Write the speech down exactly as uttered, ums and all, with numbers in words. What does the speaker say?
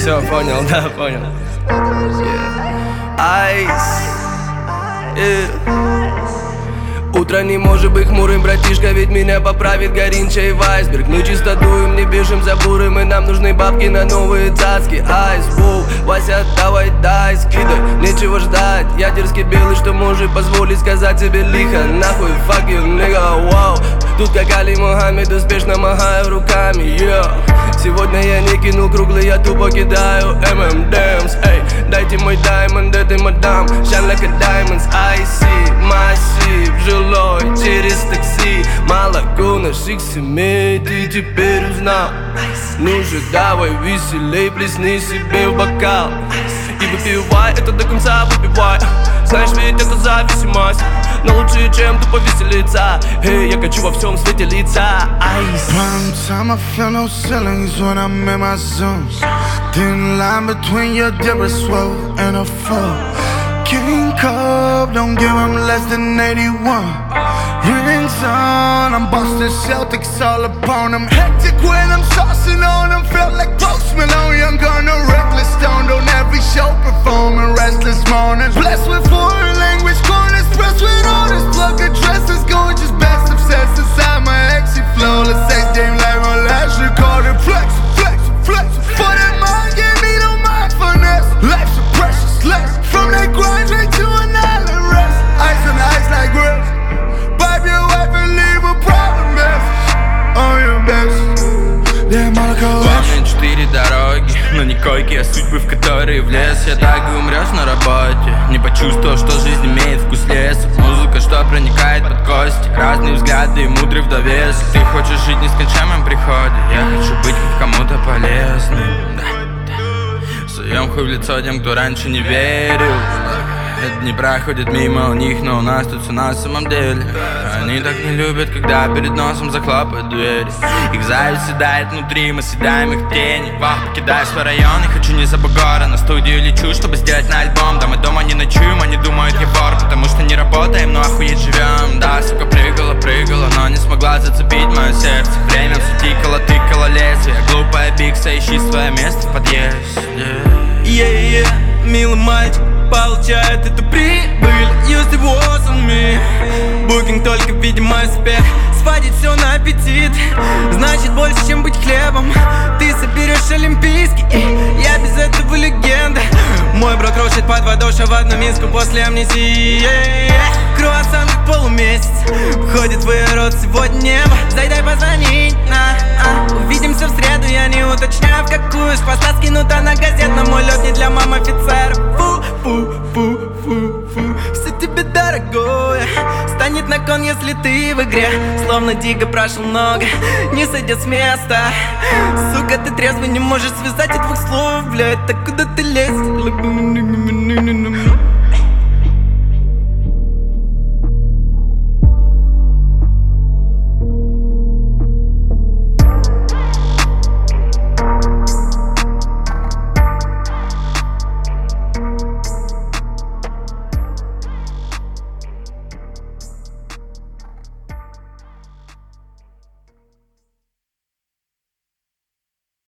Все, понял, да, понял. Айс. Утро не может быть хмурым, братишка, ведь меня поправит Горинча и Вайсберг. Мы чисто дуем, не бежим за бурым, и нам нужны бабки на новые цацки. Айс, воу, Вася, давай, дай, скидай, нечего ждать. Я дерзкий белый, что может позволить сказать тебе лихо. Нахуй, fuck you, nigga, вау. Тут как Али Мухаммед, успешно махаю руками, yeah. Сегодня я не кинул круглый, я тупо кидаю эм эм дэмс, эй. Дайте мой даймонд этой мадам, shine like a diamonds, I see, массив жилой через такси. Молоко наших семей ты теперь узнал. Ну же давай веселей, плесни себе в бокал и выпивай это до конца, выпивай. Знаешь, ведь это зависимость, но лучше, чем тупо веселиться. Эй, я хочу во всем свете лица. Айс. Prime time, I feel no ceilings when I'm in my zones. Thin line between your debris swell and a foe. King Cup, don't give him less than eighty-one. Rings on, I'm Boston Celtics all upon them. Hectic when I'm saucing on them. Felt like Post Malone, young gun, a reckless stone. On every show performing restless mornings. Blessed with foreign language corners, pressed with orders. Plug addresses, gorgeous, best obsessed inside my exit flow. Let's sex game like my last recorded. Flex, flex, flex. For that mind, give me no mindfulness. Life's a precious less. From that grind straight to an island rest. Ice on ice like grapes. Wipe your wife and leave a problem mess. On your best. Damn, Monaco. Помню четыре дороги, но не койки, а судьбы, в которые влез. Я так и умрешь на работе. Не почувствовал, что жизнь имеет вкус леса. Музыка, что проникает под кости. Разные взгляды и мудрый в довесок. Ты хочешь жить в нескончаемом приходе. Я хочу быть хоть кому-то полезным, да. Суем хуй в лицо тем, кто раньше не верил. Дни проходят мимо у них, но у нас тут все на самом деле. Они так не любят, когда перед носом захлопают двери. Их зависть седает внутри, мы съедаем их тени. Вах, покидаю свой район и хочу не за бугора. На студию лечу, чтобы сделать на альбом. Да мы дома не ночуем, они думают я вор, потому что не работаем, но охуеть живем. Да, сука, прыгала, прыгала, но не смогла зацепить мое сердце. Время все тикало, тыкало лезвие. Глупая бикса, ищи свое место в подъезде. Yeah, yeah, милый мальчик получает эту прибыль. Used to was on me. Букинг только, видимо, успех. Сводить все на аппетит значит больше, чем быть хлебом. Ты соберешь олимпийский, я без этого легенда. Мой брат рушит под водой в одну миску после амнезии. Круассан как полумесяц входит в ее рот сегодня небо. Зайдай позвонить на а. Увидимся в среду, я не уточняю в какую. С поста скинута на газет, но мой лед не для мам офицеров. Фу, фу, фу, фу, фу. Все тебе дорогое станет на кон, если ты в игре. Словно дико прошел много, не сойдя с места. Сука, ты трезвый, не можешь связать от двух слов. Блядь, так куда ты лезешь?